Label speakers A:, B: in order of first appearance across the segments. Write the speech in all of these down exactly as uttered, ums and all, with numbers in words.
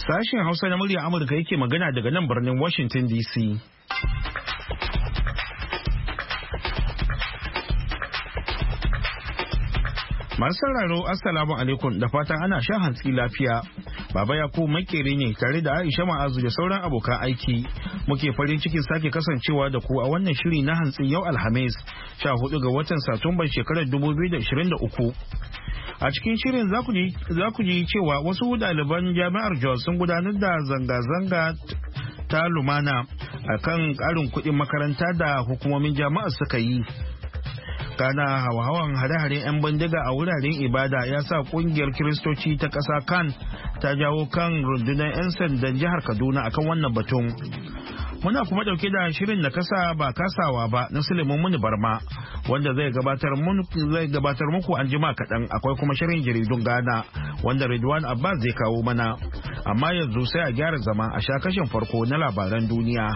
A: Sashen Hausa na muryar Amurka yake magana daga nan birnin Washington D C. Masu sauraro Assalamu alaikum da fatan ana shan hantsi lafiya. Baba Yakubu makere ne tare da Aisha Ma'azu da sauran abokan aiki. Muke farin cikin sake kasancewa da ku a wannan shiri na hantsin yau Alhamis, sha hudu ga watan Satumban shekarar dubu biyu da ashirin da uku. A cikin shirin za ku ji cewa wasu ɗaliban jami'ar Jos sun gudanar da zanga-zanga ta lumana a kan ƙarin kuɗin makaranta da hukumomin jami'ar suka yi. Kana hawa-hawan hare-haren 'yan bindiga a wuraren ibada ya sa ƙungiyar Kiristoci ta ƙasa kan ta jawo kan rundunar 'yan sandan jihar Kaduna akan wannan batun. Muna kuma dauke da shirin na kasa ba kasawa ba na Suleiman Muni Barma wanda zai gabatar zai gabatar muku an jima kaɗan. Akwai kuma shirin jaridun Ghana wanda Ridwan Abbas zai kawo mana. Amma yanzu sai a gyara zama a sha kashin farko na labaran duniya.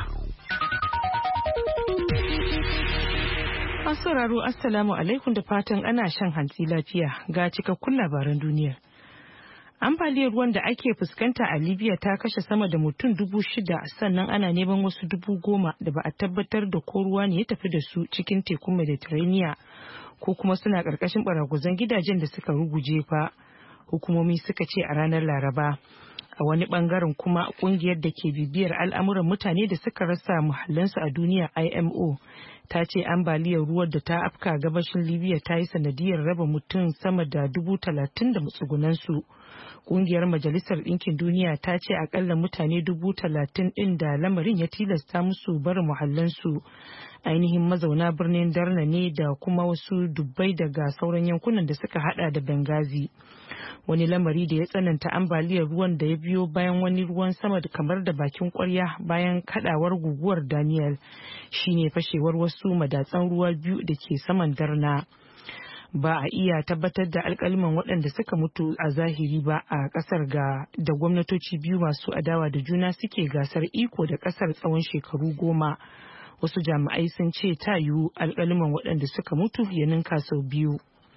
B: Sauraro Assalamu alaikum da fatan ana shan hantsi lafiya ga cikakkun labaran duniya. Ambaliyar ruwan da ake fuskanta a Libya ta kashe sama da mutum dubu shida sannan ana neman wasu dubu goma da ba a tabbatar da ko ruwa ne ya tafi da su cikin tekun Mediterranean ko kuma suna ƙarƙashin baraguzan gidajen da suka ruguje fa. Hukumomi suka ce a ranar Laraba. A wani bangaren kuma kungiyar da ke bibiyar al'amuran mutane da suka rasa muhallansu a duniya I M O ta ce ambaliyar ruwan da ta afka gabashin Libya ta yi sanadiyar raba mutum sama da dubu talatin da matsugunansu. Kungiyar Majalisar Ɗinkin Duniya ta ce akalla mutane dubu talatin ɗin da lamarin ya tilasta musu barin muhallansu. Ainihin mazauna birnin Darna ne da kuma wasu dubbai daga sauran yankunan da suka hada da Benghazi. Wani lamari da ya tsananta ambaliyar ruwan da ya biyo bayan wani ruwan sama da kamar da bakin kwarya bayan kadawar guguwar Daniel shine fashewar wasu madatsan ruwa biyu da ke saman Darna. Ba a iya tabbatar da alkaliman waɗanda suka mutu a zahiri ba a ƙasar ga da gwamnatoci biyu masu adawa da juna suke gasar iko da ƙasar tsawon shekaru goma. Wasu jami'ai sun ce ta yiwu alkaliman waɗanda suka mutu ya ninka sau biyu.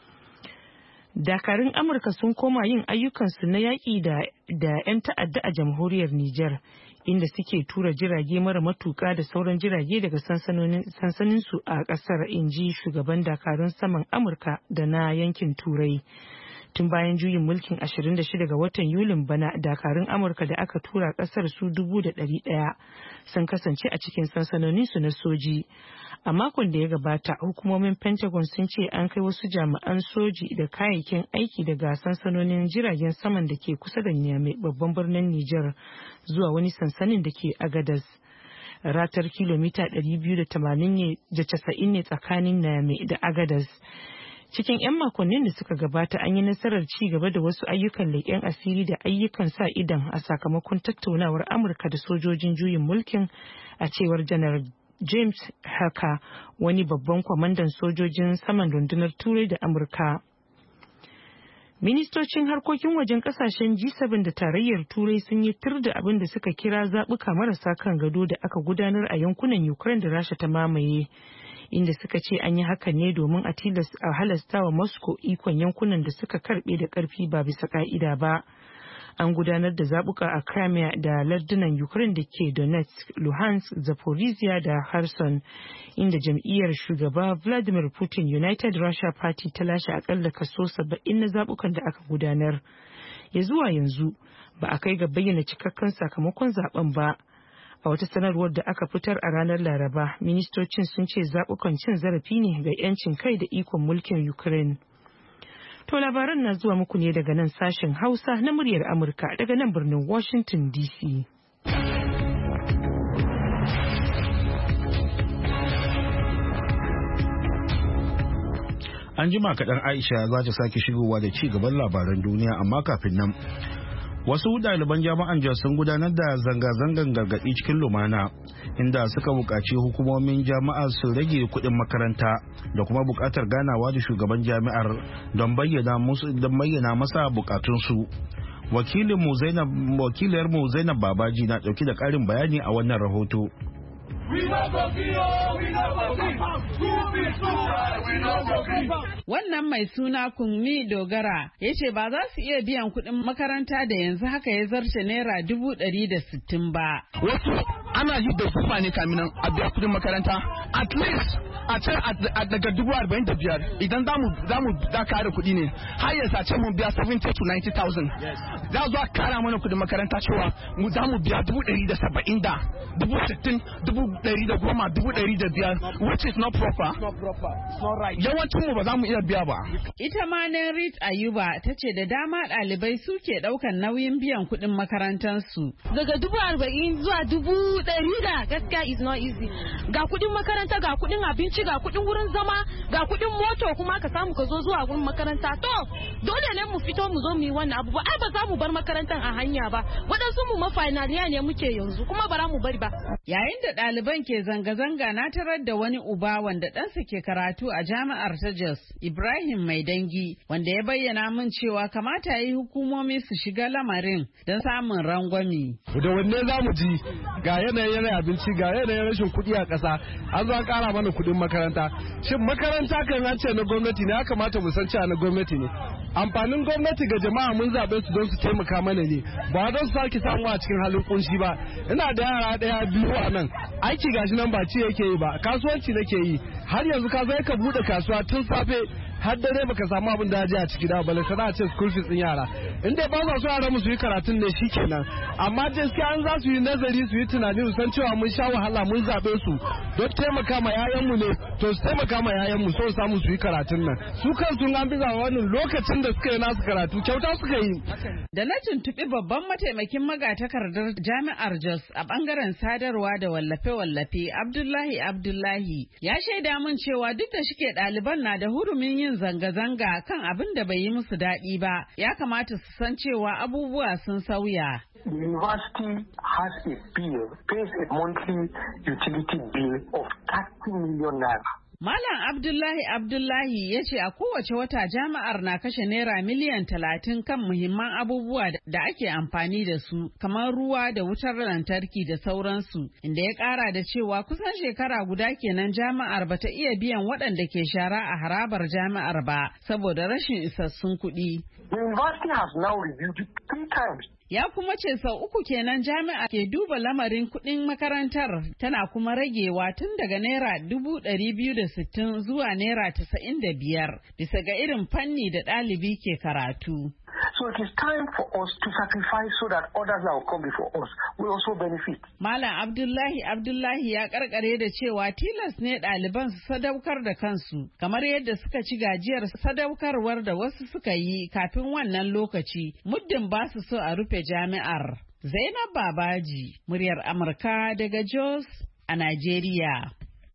B: Dakarun Amurka sun koma yin ayyukansu na yaƙi da 'yan ta'adda a jamhuriyar Nijar, inda suke tura jirage mara matuƙa da sauran jirage daga sansaninsu a ƙasar, inji shugaban dakarun saman Amurka da na yankin Turai. Tun bayan juyin mulkin ashirin da shida ga watan Yulin bana, dakarun Amurka da aka tura ƙasar su dubu da ɗari ɗaya sun kasance a cikin sansanoninsu na soji. A makon da ya gabata, hukumomin Pentagon sun ce an kai wasu jami'an soji da kayayyakin aiki daga sansanonin jiragen saman da ke kusa da Niamey, babban birnin Nijar, zuwa wani sansanin da ke Agadez. Ratar kilomita ɗari biyu da casa'in ne tsakanin Niamey da Agadez. Cikin 'yan makonnin da suka gabata an yi nasarar ci gaba da wasu ayyukan leƙen asiri da ayyukan sa idan a sakamakon tattaunawar Amurka da sojojin juyin mulkin, a cewar Janar James Haka, wani babban kwamandan sojojin saman rundunar Turai da Amurka. Ministocin harkokin wajen kasashen G bakwai da tarayyar Turai sun yi tir da abin da suka kira zaɓuka marasa kan gado da aka gudanar a yankunan Ukraine da Rasha ta mamaye, inda suka ce an yi hakan ne domin a halasta wa Moscow ikon yankunan da suka karɓe da ƙarfi ba bisa ƙa'ida ba. An gudanar da zaɓuka a Crimea da lardunan Ukraine da ke Donetsk, Luhansk, Zaporizhia da Kherson, inda jam'iyyar shugaba Vladimir Putin United Russia Party ta lashe akalla kaso saba'in na zaɓukan da aka gudanar. Ya zuwa yanzu ba a kai ga bayyana cikakken sakamakon zaben ba. A wata sanarwar da aka fitar a ranar Laraba, ministocin sun ce zaɓukan cin zarafi ne ga 'yancin kai da ikon mulkin Ukraine. To labaran na zuwa muku ne daga nan sashen Hausa na muryar Amurka daga nan birnin Washington D C.
A: An jima kaɗan Aisha za ta sake shigowa da ci gaban labaran duniya, amma kafin nan. Wasu ɗaliban jami'an Jos sun gudanar da zanga-zangan gargaɗi cikin lumana, inda suka buƙaci hukumomin jami'ar su rage kuɗin makaranta da kuma buƙatar ganawa da shugaban jami'ar don bayyana masa buƙatunsu. Wakilinmu Zainab Babaji na ɗauki da ƙarin bayani a wannan rahoto.
C: Wannan mai suna Kunmi Dogara ya ce ba za su iya biyan kuɗin makaranta da yanzu haka ya zarce naira dubu ɗari da sittin ba.
D: Wasu ana yi da zufa ne kamin a biya kuɗin makaranta. At least a ce daga dubu arba'in da biyar idan za mu da kare kuɗi ne har yanzu a ce mu biya seventy to ninety thousand. Za zuwa kara mana kuɗin makaranta cewa mu za mu biya dubu ɗari da saba'in da dubu sittin dubu ɗari da goma dubu ɗari da biyar, which is not proper. Yawancin mu ba za mu iya biya ba.
C: Ita ma Nenrit Ayuba ta ce da dama ɗalibai suke ɗaukan nauyin biyan kuɗin makarantarsu.
E: Daga dubu arba'in zuwa dubu ɗari da gaskiya is not easy. Ga kuɗin makaranta, ga kuɗin abinci, ga kuɗin wurin zama, ga kuɗin moto kuma ka samu ka zo zuwa wurin makaranta. To dole ne mu fito mu zo mu yi wannan abu ba. Ai ba za mu bar makarantar a hanya ba. Waɗansu mu mafinaliya ne muke yanzu kuma ba za mu bari ba.
C: Yayin da ɗaliban ke zanga-zanga na tarar da wani uba wanda ɗansa ke karatu a jami'ar ta Jos, Ibrahim Mai Dangi, wanda ya bayyana min cewa kamata yi hukumomi su shiga lamarin don samun rangwami.
F: Da wanne za mu ji ga yanayin yanayin abinci ga yanayin rashin kuɗi a ƙasa an zo an ƙara mana kuɗin makaranta. Shin makaranta kan an ce na gwamnati ne ya kamata mu san cewa na gwamnati ne. Amfanin gwamnati ga jama'a mun zaɓe su don su taimaka mana ne ba don su sake samu a cikin halin kunshi ba. Ina da yara ɗaya biyu a nan aiki gashi nan ba ci yake yi ba kasuwanci nake yi har yanzu ka zai ka buɗe kasuwa tun safe har dare baka samu abin da ya a ciki da bale sana ce school fees din yara in dai ba za su yara musu yi karatun ne shikenan amma gaskiya an za su yi nazari su yi tunani su san cewa mun sha wahala mun zabe su don taimaka ma yayan mu ne to su taimaka ma yayan mu so samu su yi karatun nan su kansu an biza wannan lokacin da suka yi nasu karatu kyauta suka yi.
C: Da na tuntuɓi babban mataimakin magatakardar jami'ar Jos a bangaren sadarwa da wallafe-wallafe Abdullahi Abdullahi ya shaida min cewa duk da shike ɗaliban na da hurumin yin zanga-zanga kan abin da bai yi musu daɗi ba, ya kamata su san cewa abubuwa sun sauya.
G: The university has a bill, pays a monthly utility bill of thirty million naira.
C: Malam Abdullahi Abdullahi ya ce a kowace wata jami'ar na kashe naira miliyan talatin kan muhimman abubuwa da ake amfani da su kamar ruwa da wutar lantarki da sauransu, inda ya kara da cewa kusan shekara guda kenan jami'ar bata iya biyan waɗanda ke shara a harabar jami'ar ba saboda rashin isassun kuɗi.
G: The university has now reviewed it three times.
C: Ya kuma ce sau uku kenan jami'a ke duba lamarin kuɗin makarantar tana kuma ragewa tun daga naira dubu ɗari biyu da sittin zuwa naira tasa'in da biyar bisa ga irin fanni da ɗalibi ke karatu.
G: So it is time for us to sacrifice so that others that will come before us will also benefit.
C: Malam Abdullahi Abdullahi ya karkare da cewa tilas ne ɗaliban su sadaukar da kansu kamar yadda suka ci gajiyar sadaukarwar da wasu suka yi kafin wannan lokaci muddin ba su so a rufe jami'ar. Zainab Babaji, muryar Amurka daga Jos a Najeriya.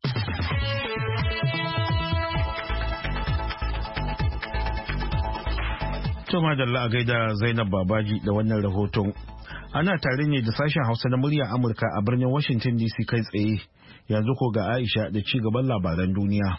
A: Toma da a gaida Zainab Babaji da wannan rahoton. Ana tare ne da sashen Hausa na muryar Amurka a birnin Washington D C kai tsaye. Yanzu ko ga Aisha da ci gaban labaran duniya.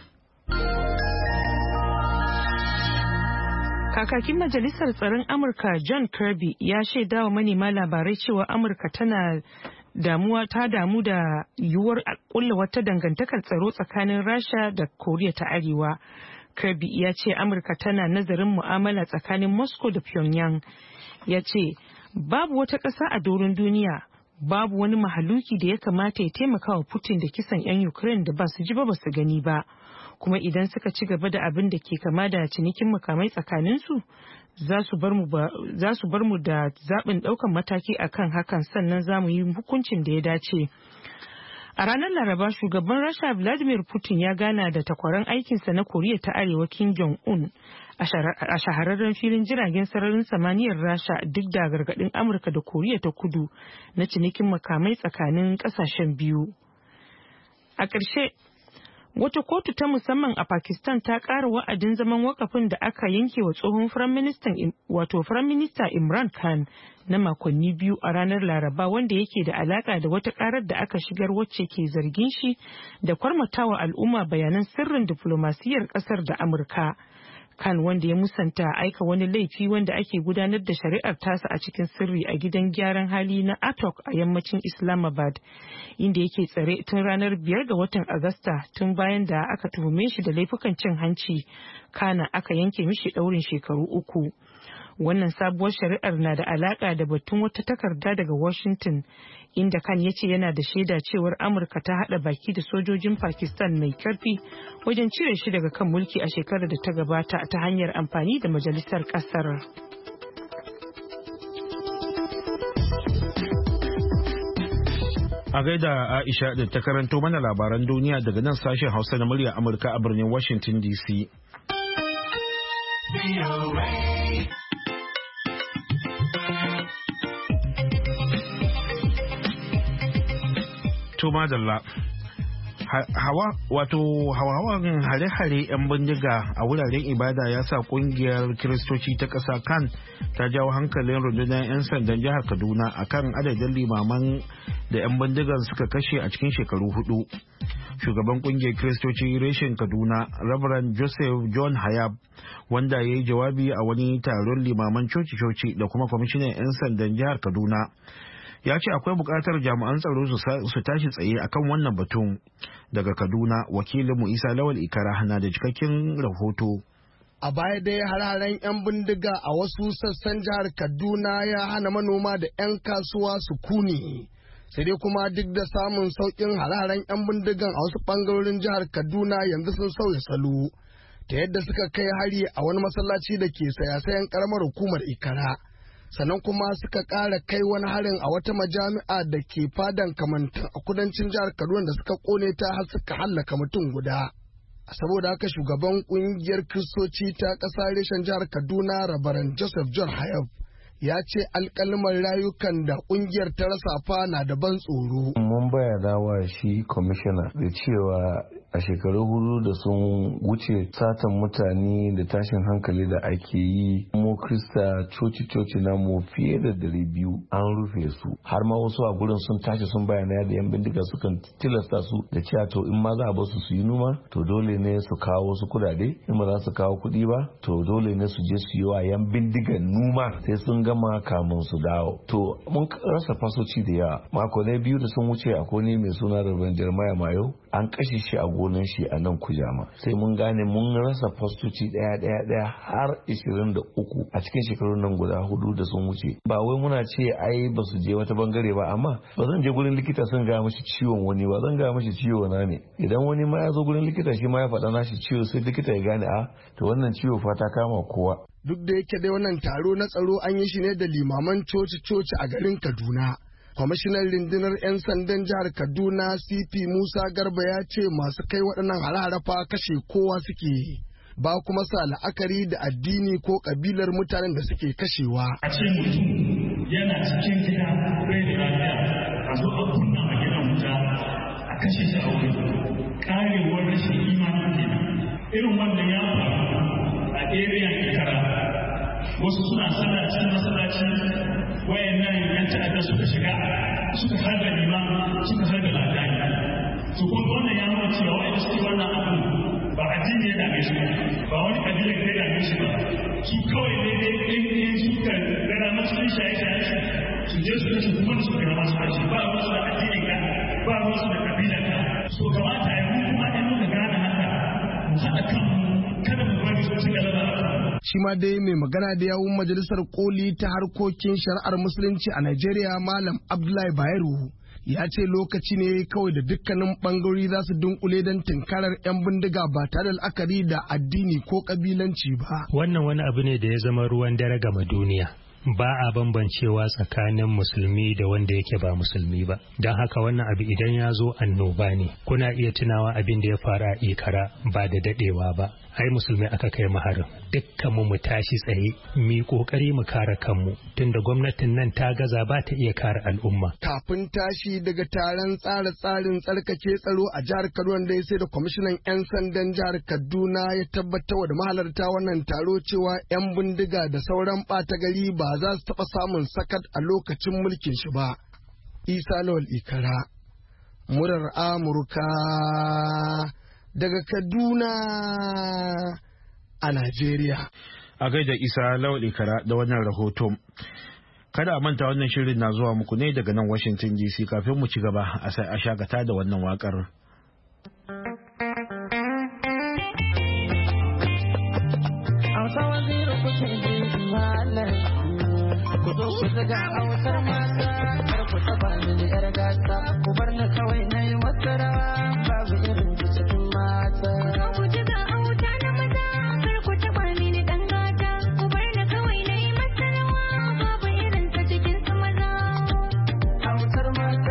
B: Kakakin Majalisar Tsaron Amurka John Kirby ya shaida wa manema labarai cewa Amurka tana damuwa ta damu da yiwuwar kulla wata dangantakar tsaro tsakanin Rasha da Koriya ta Arewa. Kirby ya ce Amurka tana nazarin mu'amala tsakanin Moscow da Pyongyang. Ya ce babu wata ƙasa a doron duniya, babu wani mahaluki da ya kamata ya taimaka wa Putin da kisan 'yan Ukraine da ba su ji ba ba su gani ba. Kuma idan suka ci gaba da abin da ke kama da cinikin makamai tsakaninsu, za su bar mu da zaɓin ɗaukan mataki akan hakan sannan za mu yi hukuncin da ya dace. A ranar Laraba, shugaban Rasha Vladimir Putin ya gana da takwaran aikinsa na Koriya ta Arewa Kim Jong-un a shahararren filin jiragen sararin samaniyar Rasha duk da gargaɗin Amurka da Koriya ta Kudu na cinikin makamai tsakanin ƙasashen biyu. A ƙarshe, wata kotu ta musamman a Pakistan ta ƙara wa'adin zaman wakafin da aka yanke wa tsohon Firaministan wato Firaminista Imran Khan na makonni biyu a ranar Laraba wanda yake da alaka da wata karar da aka shigar wacce ke zargin shi da kwarmatawa al'umma bayanan sirrin diflomasiyyar kasar da Amurka. Khan, wanda ya musanta aika wani laifi wanda ake gudanar da shari'ar tasa a cikin sirri a gidan gyaran hali na Atok a yammacin Islamabad, inda yake tsare tun ranar biyar ga watan Agusta, tun bayan da aka tuhume shi da laifukan cin hanci, kana aka yanke mishi ɗaurin shekaru uku. Wannan sabuwar shari'ar na da alaka da batun wata takarda daga Washington, inda Khan ya ce yana da shaida cewar Amurka ta hada baki da sojojin Pakistan mai karfi wajen cire shi daga kan mulki a shekarar da ta gabata ta hanyar amfani da majalisar kasar.
A: A gaida Aisha da ta karanto mana labaran duniya daga nan sashen Hausa na murya Amurka a birnin Washington D C. To madalla, hawa wato hawan hare-hare 'yan bindiga a wuraren ibada ya sa kungiyar kiristoci ta ƙasa kan ta jawo hankalin rundunar 'yan sandan jihar Kaduna akan adadin limaman da 'yan bindigan suka kashe a cikin shekaru hudu. Shugaban kungiyar kiristoci reshen Kaduna, Reverend Joseph John Hayab, wanda ya yi jawabi a wani taron limaman coci-coci da kuma kwamishinan 'yan sandan jihar Kaduna, ya ce akwai buƙatar jami'an tsaro su tashi tsaye akan wannan batun. Daga Kaduna, wakilinmu Isa Lawal Ikara na da cikakken rahoto.
H: A baya dai hararen 'yan bindiga a wasu sassan jihar Kaduna ya hana manoma da 'yan kasuwa su kuni. Sai dai kuma duk da samun sauƙin hararen 'yan bindigan a wasu ɓangarorin jihar Kaduna yanzu sun sauya salo, ta yadda suka kai hari a wani masallaci da ke sayasayan ƙaramar hukumar Ikara. Sannan kuma suka ƙara kai wani harin a wata majami'a da ke fadan kamantan a kudancin jihar Kaduna da suka kone ta har suka hallaka mutum guda. Saboda haka shugaban kungiyar Kiristoci ta ƙasa reshen jihar Kaduna, Rabaran Joseph John Hayab, ya ce alƙalman rayukan da kungiyar ta rasa fa na da ban tsoro.
I: Mun bayyana wa shi kwamishina da cewa a shekaru hudu da sun wuce satan mutane da tashin hankali da ake yi, mu krista coci-coci na mu fiye da dari biyu an rufe su, har ma wasu a gurin sun tashi sun bayyana da yan bindiga sukan tilasta su da cewa to in ma za a basu su yi noma to dole ne su kawo wasu kudade, in ba za su kawo kudi ba to dole ne su je su yi wa yan bindigan noma sai sun gama kamun su dawo. To mun rasa fasoci da yawa. Mako na biyu da sun wuce akwai ne mai suna Rabban Jeremiah Mayo, an kashe shi a gonan shi a nan Kujama. Sai mun gane mun rasa fastoci daya daya daya har ishirin da uku a cikin shekarun nan guda hudu da sun wuce. Ba wai muna ce ai ba su je wata bangare ba, amma ba zan je gurin likita sun ga mashi ciwon wani ba, zan ga mashi ciwo na ne. Idan wani ma ya zo gurin likita shi ma ya faɗa nashi ciwo, sai likita ya gane a to wannan ciwo fa ta kama kowa.
H: Duk da yake dai wannan taro na tsaro an yi shi ne da limaman coci-coci a garin Kaduna. Kwamishinan rundunar 'yan sandan jihar Kaduna C P Musa Garba ya ce masu kai waɗannan hare-hare kashe kowa suke, ba kuma sa la'akari da addini ko ƙabilar mutanen da suke kashewa.
J: A ce mutum yana cikin gida bai da lafiya, a zo a kunna a gidan wuta a kashe shi a wuri, ƙarewar rashin imanin kenan. Irin wannan ya faru a area Ikara, wasu suna sallah cikin masallaci, wayannan yan ta'adda suka shiga suka harba liman suka harba ladani. To ko wannan ya nuna cewa wa'anda suke wannan abu ba addini ya dame shi ba, wani kabila ya dame shi ba, su kawai ne ne in in suka gara masu yin shaye-shaye su je su kashe kuma da suka gara masu kashe, ba wasu da addini ka ba wasu da kabila ka. So kamata ya yi kuma in muka gane haka mu haɗa kanmu kada mu bari su ci gaba da
H: Shi ma dai mai magana da yawun majalisar koli ta harkokin shari'ar musulunci a Najeriya, Malam Abdullahi Bayero, ya ce lokaci ne kawai da dukkanin bangarori za su dunkule don tunkarar 'yan bindiga ba tare da la'akari da addini ko kabilanci ba.
K: Wannan wani abu ne da ya zama ruwan dare gama duniya. Ba a bambancewa tsakanin musulmi da wanda yake ba musulmi ba, don haka wannan abu idan ya zo annoba ne. Kuna iya tunawa abin da ya faru a Ikara ba da dadewa ba, ai musulmi aka kai maharin. Dukkan mu mu tashi tsaye mu kokari mu kare kanmu, tunda gwamnatin nan ta gaza ba ta iya kare al'umma.
H: Kafin tashi daga taron tsara tsarin tsarkake tsaro a jihar Kaduna, da sai da kwamishinan 'yan sandan jihar Kaduna ya tabbatar da mahalarta wannan taro cewa 'yan bindiga da sauran ɓata gari ba za su taɓa samun sakat a lokacin mulkin shi ba. Isa Lawal Ikara, murar Amurka daga Kaduna a Najeriya.
A: A gaida Isa Lawal Ikara da wannan rahoto. Kada a manta wannan shirin na zuwa muku ne daga nan Washington D C. Kafin mu ci gaba a sai a shagata da wannan wakar.
L: Ku zo ku zaga a wutar mata, kar ku taba mini yar gata, ku bar ni kawai na yi masara, babu irin ta cikin mata. Ku zaga a wuta na maza, kar ku taba mini dan gata, ku bar ni kawai na yi masara, babu irin ta cikin su maza. A wutar mata,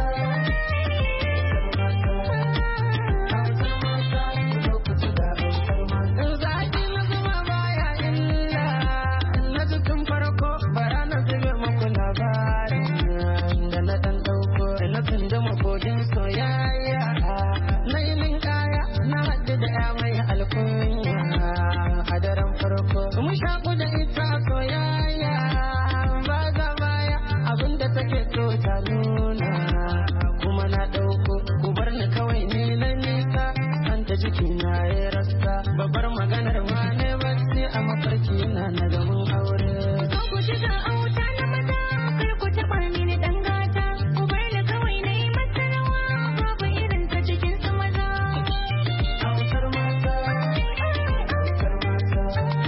L: a wutar mata, ku zo ku zaga a wutar mata. Zaki na zuma baya illa, na jikin farko bara na zube muku labarin da na dan dauko na tunda makodin soyayya na yi min kaya na haddu da ya mai alkunya a daren farko mun shaku da ita soyayya ba za baya abinda take so ta nuna kuma na dauko ku bar ni kawai ne na nika an ta jiki na ya rasta babbar maganar ma ne bacci a mafarki na na gaban aure. Ku shiga auta na maza, kar ku taɓa mini ɗan gata, ku bar ni kawai na yi masa rawa, babu irin ta cikin su maza. Autar mata, autar mata,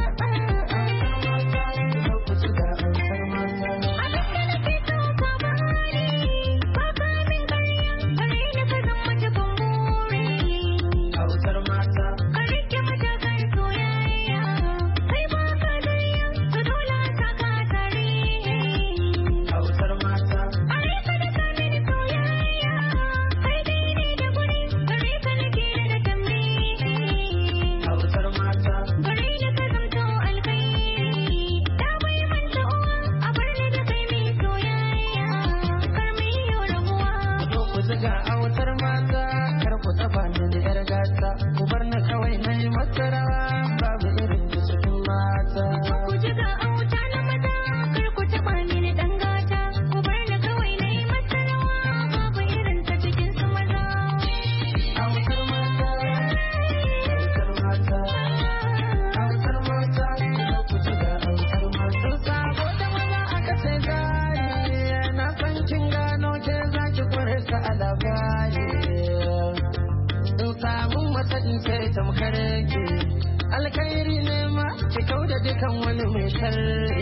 L: autar mata, ku shiga autar mata. Abin da nake so ka bani, ba ka min karya, bari ni ka zama cikin buri. Autar mata, ka rike matakan soyayya, kai ba ka dariya, ka dole ta ka tarihi. Autar mata, a rika da ka mini soyayya, kai dai ne da guri, gare ka nake da tambihi. Autar mata, gare ni ka zamto alkhairi, da bai manta uwa, a bar ni da kai mai soyayya, kar mu yi rabuwa. Ku ku zaga autar mata, kar ku taba ni da yar gata, ku bar ni kawai na yi masa rawa, babu irin ta cikin mata. Ku zaga auta na maza, kar ku taba mini dan gata, ku bar ni kawai na yi masa rawa, babu irin ta cikin su maza. Autar mata, autar mata, autar mata, ku zaga autar mata. Sabo da maza aka ce gari, na san kin gano ke zaki kware sa a labari. In samun mata in sai tamkar ke, alkhairi ne ma ki kau da dukan wani mai sharri.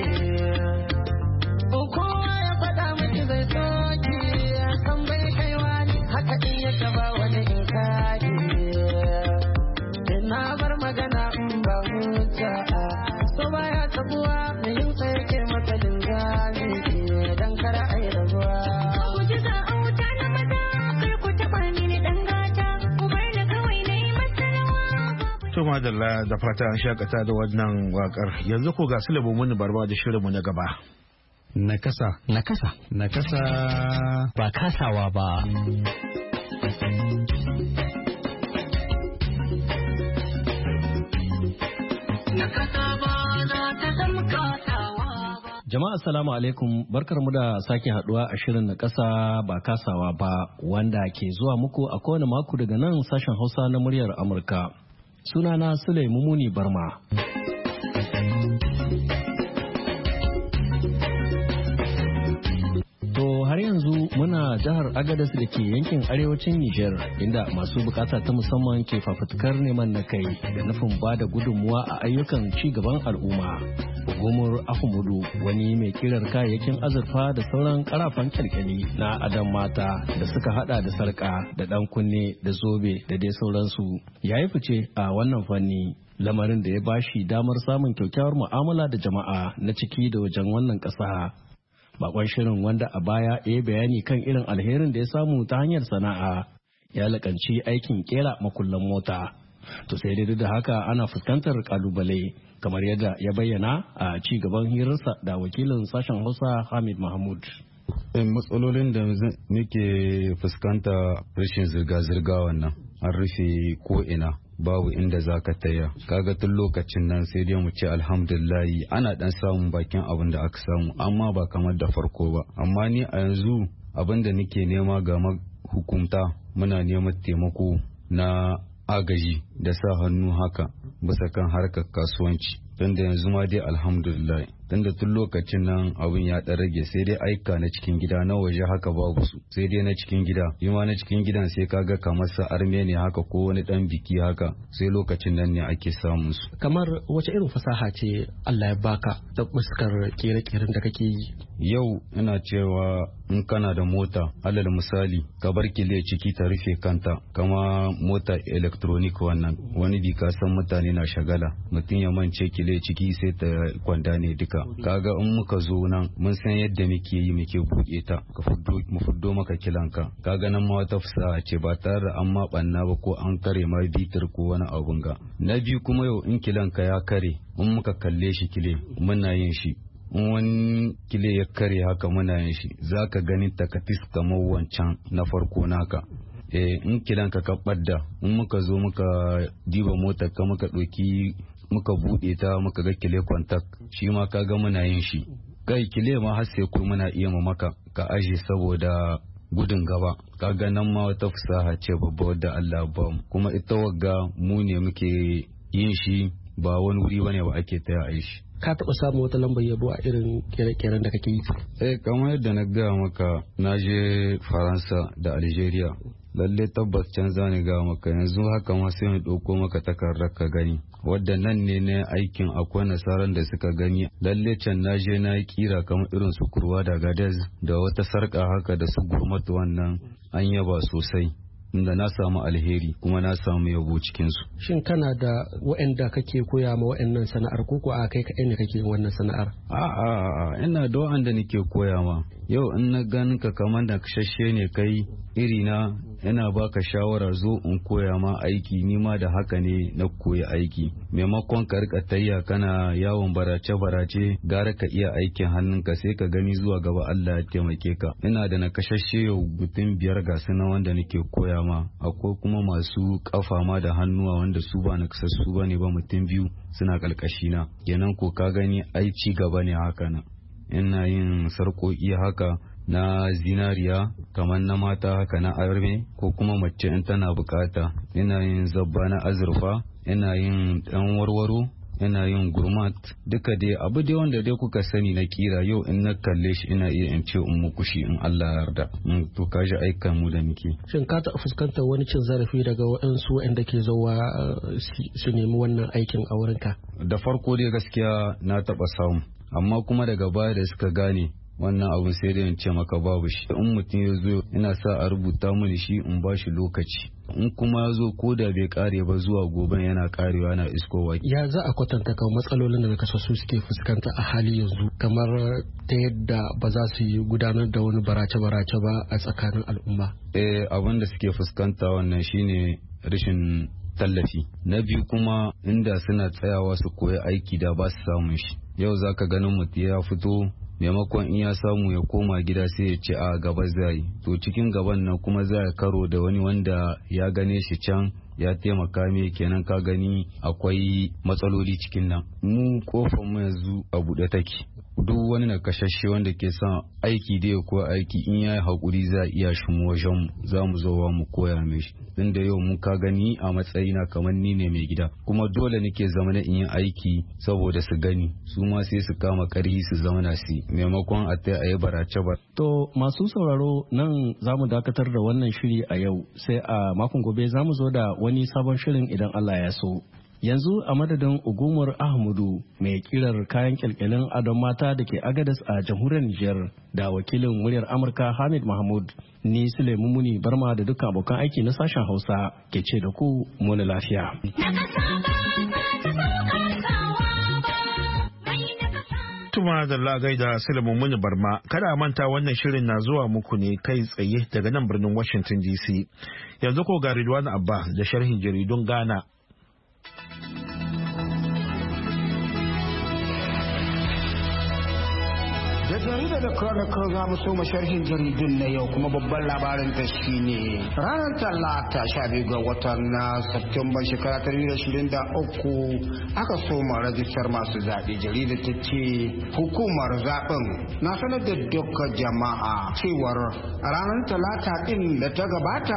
L: Kowa ya faɗa miki zai soki, san bai kaiwa ni haka in ya taba wani in kare. Na bar magana in ba hujja, so baya tabuwa mai yin sa yake masa linzami, dan kar a yi rabuwa. Ku ji za a wuta na maza, kar ku taɓa mini ɗan gata, ku bar ni kawai na yi masa rawa.
A: To madalla da fata an shakata da wannan wakar. Yanzu ko ga Sulabu mun barba da shirinmu na gaba.
M: Nakasa. Nakasa. Nakasa. Ba kasawa ba. Jama'a assalamu alaikum, barkar mu da sake haduwa a shirin na kasa ba kasawa ba wanda ke zuwa muku a kowane mako daga nan sashen Hausa na muryar Amurka. Sunana Sule Mumuni Barma. To har yanzu muna jihar Agadez da ke yankin arewacin Nijar inda masu bukata ta musamman ke fafutukar neman na kai da nufin ba da gudunmuwa a ayyukan ci gaban al'umma. Hukumar Ahumudu wani mai kirar kayayyakin azurfa da sauran karafan kyalkyali na adam mata da suka hada da sarka da dan kunne da zobe da dai sauransu ya yi fice a wannan fanni. Lamarin da ya bashi damar samun kyakkyawar mu'amala da jama'a na ciki da wajen wannan ƙasa. Bakon shirin wanda a baya ya yi bayani kan irin alherin da ya samu ta hanyar sana'a ya lakanci aikin kera makullan mota. To sai dai da haka ana fuskantar kalubale kamar yadda ya bayyana a ci gaban hirarsa da wakilin sashen Hausa Hamid Mahmud.
N: Matsalolin da muke fuskanta rashin zirga-zirga wannan an rufe ko ina babu inda za ka taya kaga tun lokacin nan sai dai mu ce alhamdulillahi ana dan samun bakin abin da aka samu amma ba kamar da farko ba amma ni a yanzu abin da nake nema ga hukumta muna neman taimako na agaji da sa hannu haka bisa kan harkar kasuwanci. Don da yanzu ma dai alhamdulillah, don da tun lokacin nan abin ya ɗan rage, sai dai aika na cikin gida, na waje haka babu su, sai dai na cikin gida. Yi ma na cikin gidan sai kaga kamar sa arme ne haka ko wani ɗan biki haka, sai lokacin nan ne ake samun su.
M: Kamar wace irin fasaha ce Allah ya baka da fuskar kere-keren da kake yi?
N: Yau ina cewa in kana da mota, alal misali ka bar kile ciki ta rufe kanta, kama mota electronic wannan, wani bi ka san mutane na shagala, mutum ya mance kile ciki sai ta kwanda ne duka. Kaga in muka zo nan mun san yadda muke yi, muke buɗe ta ka fuddo mu fuddo maka kilanka. Kaga nan ma wata fasaha ce ba tare da an ma banna ba ko an kare ma bitir ko wani abun ga. Na biyu kuma yau in kilanka ya kare, in muka kalle shi kile muna yin shi, in wani kile ya kare haka muna yin shi, za ka gani takatis kamar wancan na farko naka. Eh, in kilanka ka ɓadda, in muka zo muka diba motar ka muka ɗauki muka buɗe ta muka ga kile kwantak, shi ma ka ga muna yin shi. Kai kile ma har sai ku muna iya mu maka ka aje saboda gudun gaba. Kaga nan ma wata fasaha ce babba wadda Allah ba mu, kuma ita wagga mu ne muke yin shi, ba wani wuri bane ba ake taya a yi shi.
M: Ka taɓa samun wata lambar yabo a irin kere-keren da kake yi?
N: Eh, kamar yadda na gaya maka, na je Faransa da Algeria. Lalle tabbas can za ni gaya maka, yanzu haka ma sai mu ɗauko maka takardar ka gani, wadda nan ne na aikin akwai nasarar da suka gani. Lalle can na je na yi kira kamar irin su kurwa da gadez da wata sarƙa haka da su gurmatu, wannan an yaba sosai, inda na samu alheri kuma na samu yabo cikinsu.
M: Shin kana da waɗanda kake koya ma waɗannan sana'ar ko ko a kai kaɗai ne kake yin wannan sana'ar?
N: A'a, a'a, ina da waɗanda nake koya ma. Yau in na ganin ka kamar da kashashe ne kai irina, yana baka shawara zo in koya ma aiki, ni ma da haka ne na koyi aiki. Maimakon ka rika tayya kana yawon barace-barace, gara ka iya aikin hannunka, sai ka gani zuwa gaba Allah ya taimake ka. Ina da na kashashe yau mutum biyar ga su na wanda nake koya ma, akwai kuma masu kafa ma da hannuwa wanda su ba na kasassu ba ne ba, mutum biyu suna kalkashina. Kenan ko ka gani ai ci gaba ne haka nan. Ina yin sarƙoƙi haka na zinariya kamar na mata haka na arme, ko kuma mace in tana bukata. Ina yin zabba na azurfa, ina yin dan warwaro, ina yin gurmat, duka dai abu dai wanda dai kuka sani na kira. Yau in na kalle shi ina iya in ce in muku shi in Allah ya yarda. To ka ji aikan mu da muke.
M: Shin ka taɓa fuskantar wani cin zarafi daga waɗansu waɗanda ke zauwa su nemi wannan aikin a wurinka?
N: Da farko dai gaskiya na taɓa samu, amma kuma daga baya da suka gane wannan abun sai dai in ce maka babu shi. In mutum ya zo ina sa a rubuta mini shi in ba shi lokaci, in kuma ya zo ko da bai kare ba zuwa goben yana karewa yana iskowa.
M: Ya za a kwatanta kan matsalolin da nakasassu suke fuskanta a hali yanzu, kamar ta yadda ba za su yi gudanar da wani barace-barace ba a tsakanin al'umma?
N: Eh, abin da suke fuskanta wannan shine rashin tallafi. Na biyu kuma inda suna tsayawa su koyi aiki da ba su samun shi. Yau za ka ganin mutum ya fito, maimakon in ya samu ya koma gida sai ya ce a gaba zai, to cikin gaban nan kuma za ya karo da wani wanda ya gane shi can ya taimaka me, kenan ka gani akwai matsaloli cikin nan. Mu kofar mu yanzu a buɗe take, duk wani na kashashe wanda ke son aiki da ya koya aiki, in ya yi haƙuri za a iya shi mu wajen mu, za mu zo mu koya mai shi. Tun da yau mu ka gani a matsayina kamar ni ne mai gida, kuma dole nake zama na in yi aiki saboda su gani, su ma sai su kama ƙarfi su zama na su, maimakon a ta a yi barace ba.
M: To masu sauraro, nan za mu dakatar da wannan shiri a yau, sai a makon gobe za mu zo da wani sabon shirin idan Allah ya so. Yanzu a madadin Ugumar Ahmadu mai kirar kayan kyalkyalin adon mata da ke Agadas a jamhuriyar Nijar, da wakilin muryar Amurka Hamid Mahmud, ni Sulaimu Muni Barma da duka abokan aiki na sashen Hausa ke ce da ku muni lafiya.
A: Tuma da lagai da Sulaimu Muni Barma, kada manta wannan shirin na zuwa muku ne kai tsaye daga nan birnin Washington D C. Yanzu ko ga Ridwan Abba da sharhin jaridun Ghana.
O: Da jaridar da Chronicle za mu so sharhin jaridun na yau, kuma babban labarin ta shi ne ranar talata sha biyu ga watan na Satumban shekara ta biyu da ashirin da uku aka soma rajistar masu zaɓe. Jaridar ta ce hukumar zaɓen na sanar da dukkan jama'a cewar ranar talata ɗin da ta gabata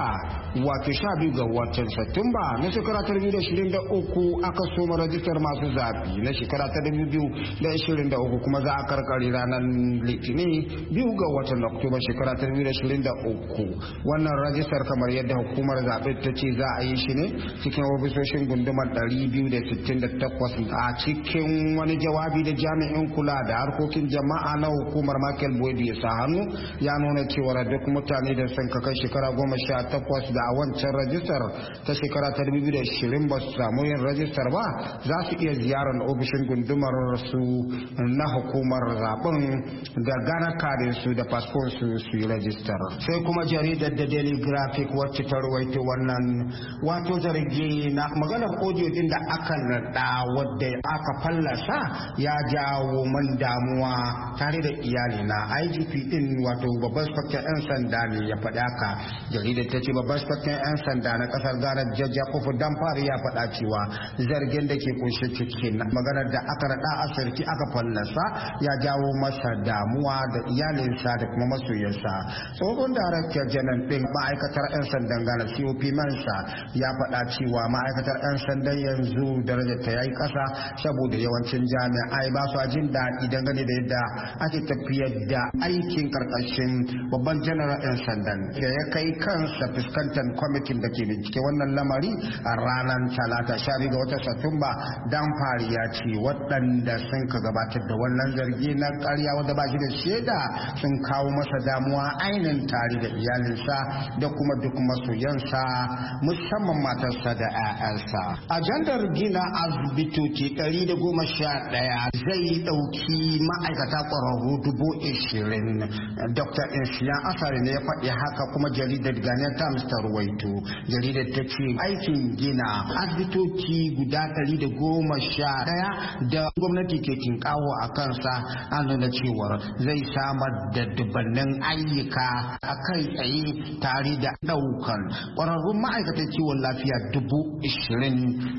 O: wato sha biyu ga watan Satumba na shekara ta dubu da ashirin da uku aka soma rajistar masu zaɓe na shekara ta dubu biyu da ashirin da uku kuma za a karkare ranar litinin biyu ga watan Oktoba shekara ta dubu da ashirin da uku. Wannan rajistar kamar yadda hukumar zaɓe ta ce za a yi shi ne cikin ofisoshin gundumar ɗari biyu da sittin da takwas. A cikin wani jawabi da jami'in kula da harkokin jama'a na hukumar Michael Boyd ya sa hannu ya nuna cewa duk mutane da sun kai shekara goma sha takwas da a wancan rajistar ta shekara ta dubu biyu da ashirin ba su samu yin rajistar ba za su iya ziyarar ofishin gundumar su na hukumar zaben da gana kadin su da fasfon su su yi rajistar. Sai kuma jaridar da Daily Graphic wacce ta rawaito wannan wato zargi na maganar audio din da aka nada wadda aka fallasa ya jawo man damuwa tare da iyali na I G P din wato babban inspector yan sanda ne ya faɗa ka. Jaridar ta ce babban inspector yan sanda na kasar Ghana Jaja Kofu Damfari ya faɗa cewa zargin da ke kunshe cikin maganar da aka rada a sarki aka fallasa ya jawo masa damuwa da iyalinsa da kuma masoyansa. Tsohon darakta janar din ma'aikatar yan sandan Ghana C O P Mansa ya faɗa cewa ma'aikatar yan sandan yanzu darajar ta yayi ƙasa saboda yawancin jami'ai ba su jin daɗi dangane da yadda ake tafiyar da aikin karkashin babban janar yan sandan da ya kai kansa fuskantar kwamitin da ke bincike wannan lamari a ranar talata sha biyu ga watan Satumba. Dan fari ya ce waɗanda sun ka gabatar da wannan zargi na ƙarya wanda ba shi da shaida sun kawo masa damuwa ainihin tare da iyalinsa da kuma duk masoyansa musamman matarsa da 'ya'yansa. Ajandar gina asibitoci ɗari da goma sha ɗaya zai ɗauki ma'aikata ƙwararru dubu ishirin. Dokta Insiya Asari ne ya faɗi haka kuma jaridar Ghanaian Times ta ruwaito. Jaridar ta ce aikin gina asibitoci guda ɗari da goma sha ɗaya da gwamnati ke tinkawo a kansa an nuna cewar zai samar da dubannin ayyuka a kai tsaye tare da ɗaukan ƙwararrun ma'aikatan kiwon lafiya dubu ishirin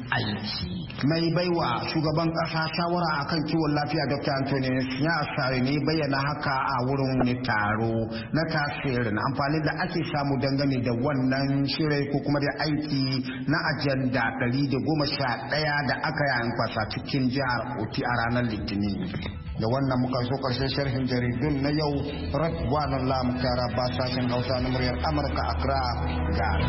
O: aiki. Mai baiwa shugaban ƙasa shawara akan kiwon lafiya Dr. Anthony ya Asari ne bayyana haka a wurin wani taro na tasirin amfani da ake samu dangane da wannan shirai ko kuma da aiki na ajanda ɗari da goma sha ɗaya da aka yi kwasa cikin jihar Oti a ranar Litinin. Da wannan muka so ƙarshen sharhin jaridun na yau. Radwan Allah Muktar ba sashen Hausa na muryar Amurka Accra, Ghana.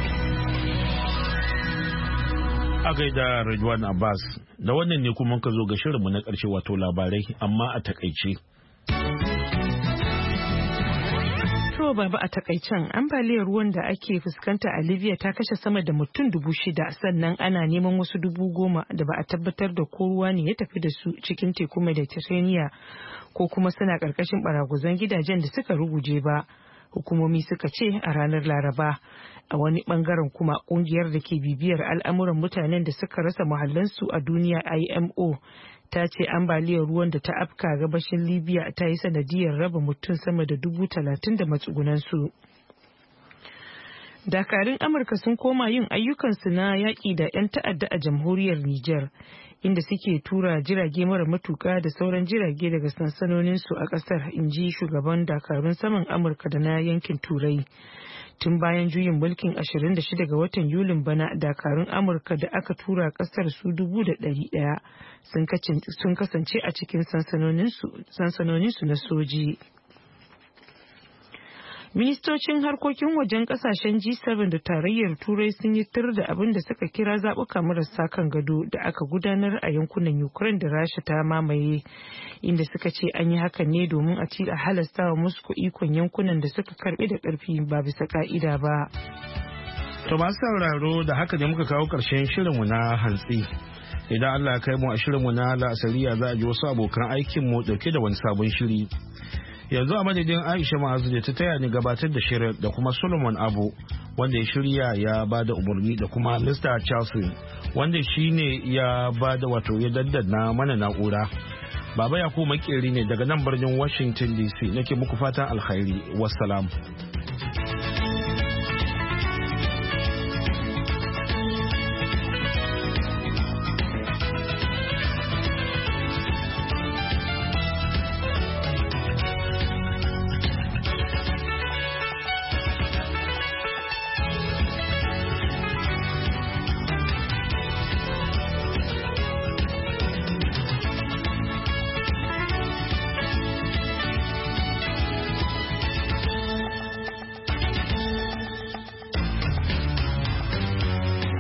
A: A gaida Radwan Abbas, da wannan ne kuma ka zo ga shirinmu na ƙarshe wato labarai amma a takaice.
B: To baba a takaicen ambaliyar ruwan da ake fuskanta a Libya ta kashe sama da mutum dubu shida sannan ana neman wasu dubu goma da ba a tabbatar da ko ruwa ne ya tafi da su cikin teku Mediterranean ko kuma suna ƙarƙashin baraguzan gidajen da suka ruguje ba. Hukumomi suka ce a ranar Laraba. A wani bangaren kuma kungiyar da ke bibiyar al'amuran mutanen da suka rasa muhallansu a duniya I M O ta ce ambaliyar ruwan da ta afka gabashin Libya ta yi sanadiyar raba mutum sama da dubu talatin da matsugunansu. Dakarun Amurka sun koma yin ayyukansu na yaƙi da 'yan ta'adda a jamhuriyar Nijar, inda suke tura jirage mara matuƙa da sauran jirage daga sansanoninsu a ƙasar, in ji shugaban dakarun saman Amurka da na yankin Turai. Tun bayan juyin mulkin ashirin da shida ga watan Yulin bana, dakarun Amurka da aka tura ƙasar su dubu da ɗari ɗaya sun kasance a cikin sansanoninsu na soji. Ministocin harkokin wajen kasashen G seven da tarayyar Turai sun yi tir da abin da suka kira zaɓuka marasa kan gado da aka gudanar a yankunan Ukraine da Rasha ta mamaye, inda suka ce an yi hakan ne domin a ci a halasta wa Moscow ikon yankunan da suka karɓi da ƙarfi ba bisa ka'ida ba.
A: To masu sauraro da haka ne muka kawo ƙarshen shirinmu na hantsi. Idan Allah ya kai mu a shirinmu na la'asariya za a ji wasu abokan aikinmu ɗauke da wani sabon shiri. Yanzu a madadin Aisha Ma'azu da ta taya ni gabatar da shirin da kuma Solomon Abu wanda ya shirya ya ba da umarni da kuma Mister Charles wanda shi ne ya ba da wato ya daddana mana na'ura. Baba Yakubu makeri ne daga nan birnin Washington D C nake muku fatan alkhairi. Wassalam.